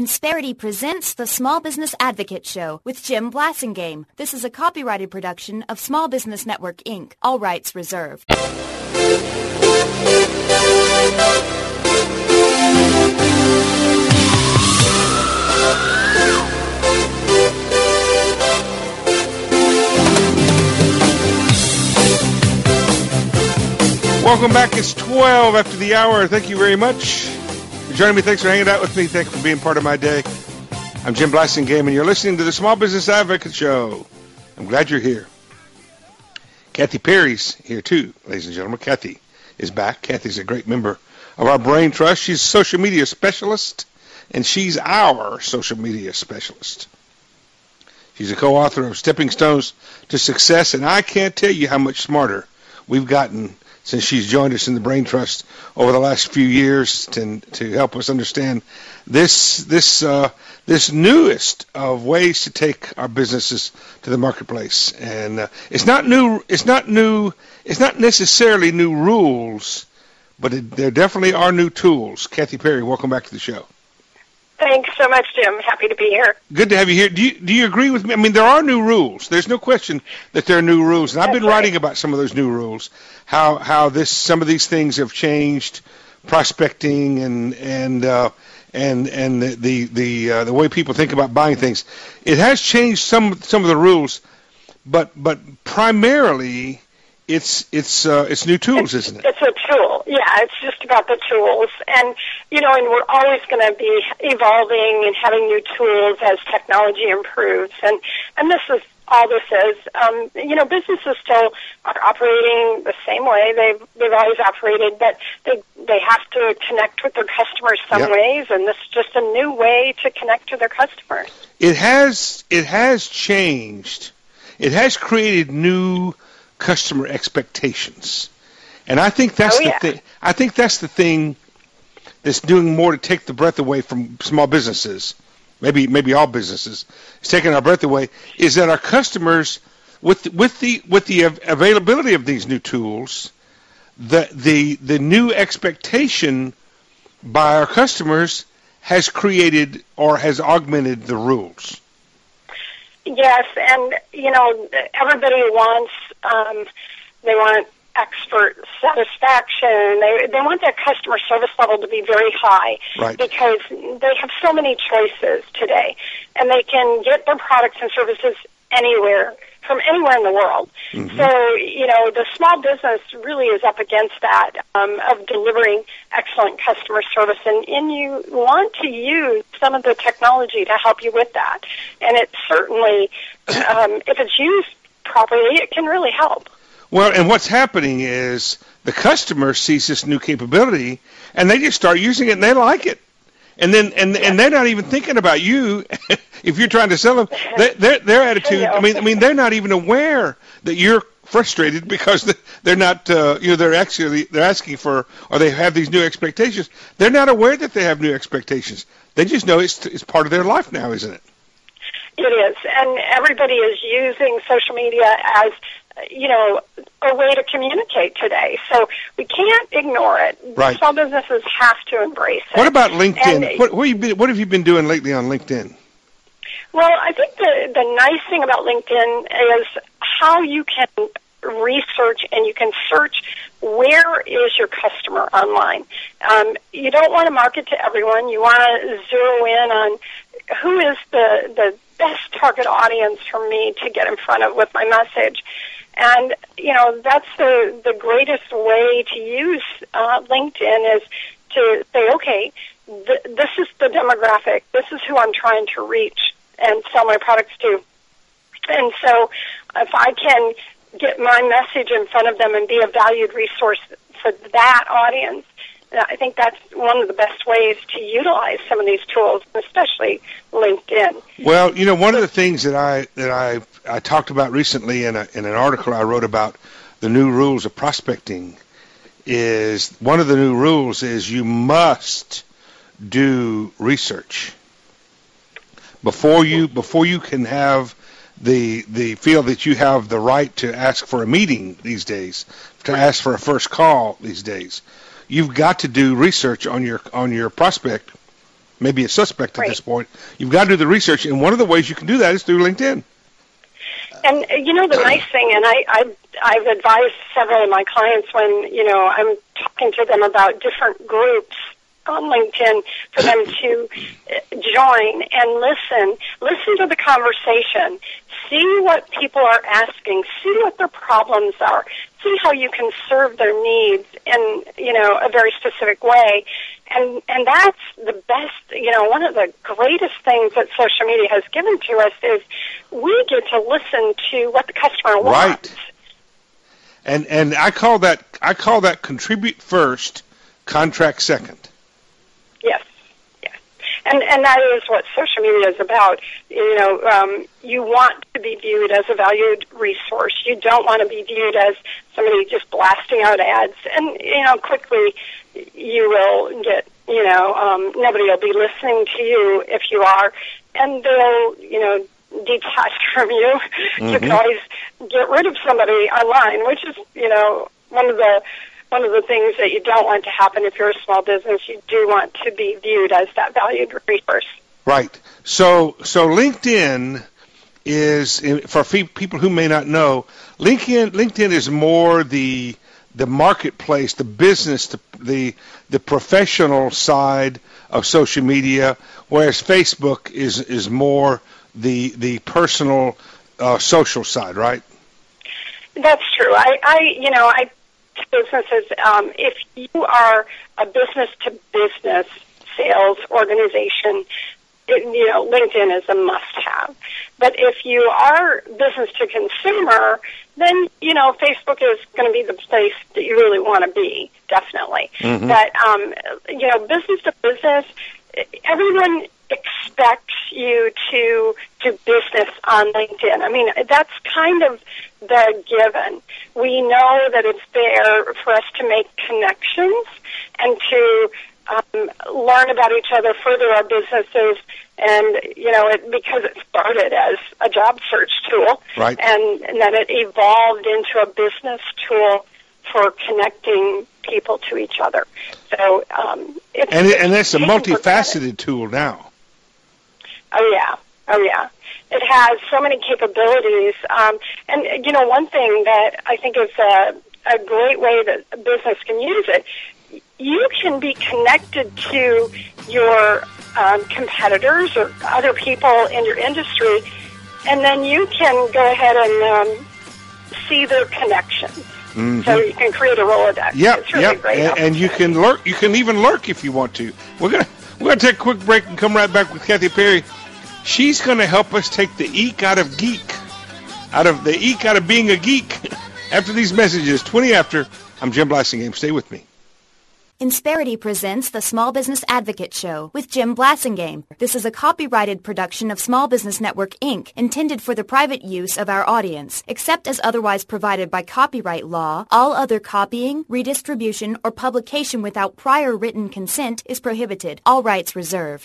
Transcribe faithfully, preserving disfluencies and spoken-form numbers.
Insperity presents the Small Business Advocate Show with Jim Blasingame. This is a copyrighted production of Small Business Network, Incorporated. All rights reserved. Welcome back. It's twelve after the hour. Thank you very much for joining me. Thanks for hanging out with me. Thanks for being part of my day. I'm Jim Blasingame, and you're listening to the Small Business Advocate Show. I'm glad you're here. Kathy Perry's here, too, ladies and gentlemen. Kathy is back. Kathy's a great member of our Brain Trust. She's a social media specialist, and she's our social media specialist. She's a co-author of Stepping Stones to Success, and I can't tell you how much smarter we've gotten since she's joined us in the Brain Trust over the last few years to, to help us understand this this uh, this newest of ways to take our businesses to the marketplace. And uh, it's not new. It's not new. It's not necessarily new rules, but it, there definitely are new tools. Kathy Perry, welcome back to the show. Thanks so much, Jim. Happy to be here. Good to have you here. Do you, do you agree with me? I mean, there are new rules. There's no question that there are new rules, and I've been That's right. writing about some of those new rules, how how this some of these things have changed, prospecting and and uh, and and the the the, uh, the way people think about buying things. It has changed some some of the rules, but but primarily it's it's uh, it's new tools, it's, isn't it? It's a tool. Yeah, it's just about the tools. And, you know, and we're always going to be evolving and having new tools as technology improves. And, and this is all this is. Um, you know, businesses still are operating the same way they've, they've always operated, but they, they have to connect with their customers some Yep. ways, and this is just a new way to connect to their customers. It has it has changed. It has created new customer expectations, and I think that's Oh, the yeah. thing. I think that's the thing that's doing more to take the breath away from small businesses. Maybe maybe all businesses. It's taking our breath away. Is that our customers, with with the with the av- availability of these new tools, the the the new expectation by our customers has created or has augmented the rules. Yes, and, you know, everybody wants, um, they want expert satisfaction. They they want their customer service level to be very high, Right. because they have so many choices today, and they can get their products and services anywhere, from anywhere in the world. Mhm. So, you know, the small business really is up against that, um, of delivering excellent customer service, and, and you want to use some of the technology to help you with that. And it certainly, um, if it's used properly, it can really help. Well, and what's happening is the customer sees this new capability, and they just start using it, and they like it. And then, and and they're not even thinking about you. If you're trying to sell them, they, their their attitude. I mean, I mean, they're not even aware that you're frustrated because they're not. Uh, you know, they're actually they're asking for, or they have these new expectations. They're not aware that they have new expectations. They just know it's it's part of their life now, isn't it? It is, and everybody is using social media as, you know, a way to communicate today. So we can't ignore it. Right. Small businesses have to embrace it. What about LinkedIn? And, what what have you been, what have you been doing lately on LinkedIn? well, I think the the nice thing about LinkedIn is how you can research and you can search where is your customer online. Um, you don't want to market to everyone. You want to zero in on who is the the best target audience for me to get in front of with my message. And, you know, that's the, the greatest way to use uh, LinkedIn is to say, okay, th- this is the demographic. This is who I'm trying to reach and sell my products to. And so if I can get my message in front of them and be a valued resource for that audience, I think that's one of the best ways to utilize some of these tools, especially LinkedIn. Well, you know, one of the things that I that I I talked about recently in a, in an article I wrote about the new rules of prospecting is one of the new rules is you must do research before you before you can have the the feel that you have the right to ask for a meeting these days, to ask for a first call these days. You've got to do research on your on your prospect maybe a suspect at Right. this point. You've got to do the research, and one of the ways you can do that is through LinkedIn. And, uh, you know, the nice thing, and I, I've, I've advised several of my clients when, you know, I'm talking to them about different groups on LinkedIn for them to join and listen. Listen to the conversation. See what people are asking. See what their problems are. See how you can serve their needs in, you know, a very specific way. And and that's the best, you know, one of the greatest things that social media has given to us is we get to listen to what the customer wants. Right. And and I call that I call that contribute first, contract second. Yes, yes. And and that is what social media is about. You know, um, you want to be viewed as a valued resource. You don't want to be viewed as somebody just blasting out ads. And, you know, quickly you will get, you know, um, nobody will be listening to you if you are. And they'll, you know, detach from you. Mm-hmm. You can always get rid of somebody online, which is, you know, one of the one of the things that you don't want to happen if you're a small business. You do want to be viewed as that valued resource. Right. So, so LinkedIn is, for people who may not know, LinkedIn LinkedIn is more the the marketplace, the business, the the, the professional side of social media, whereas Facebook is is more the the personal uh, social side, right? That's true. I, I you know, I businesses, um, if you are a business-to-business sales organization, it, you know, LinkedIn is a must-have. But if you are business-to-consumer, then, you know, Facebook is going to be the place that you really want to be, definitely. Mm-hmm. But, um, you know, business-to-business, everyone expects you to do business on LinkedIn. I mean, that's kind of the given. We know that it's there for us to make connections and to um, learn about each other, further our businesses, and, you know, it, because it started as a job search tool, right. and, and then it evolved into a business tool for connecting people to each other. So, um, it's, and it, and it's a taken for multifaceted granted. tool now. Oh yeah, oh yeah. It has so many capabilities, um, and you know, one thing that I think is a, a great way that a business can use it. You can be connected to your um, competitors or other people in your industry, and then you can go ahead and um, see their connections. Mm-hmm. So you can create a Rolodex. Yep, it's really yep. great. And, and you can lurk. You can even lurk if you want to. We're gonna we're gonna take a quick break and come right back with Kathy Perry. She's going to help us take the eek out of geek, out of the eek out of being a geek. After these messages, twenty after, I'm Jim Blasingame. Stay with me. Insperity presents the Small Business Advocate Show with Jim Blasingame. This is a copyrighted production of Small Business Network, Incorporated, intended for the private use of our audience. Except as otherwise provided by copyright law, all other copying, redistribution, or publication without prior written consent is prohibited. All rights reserved.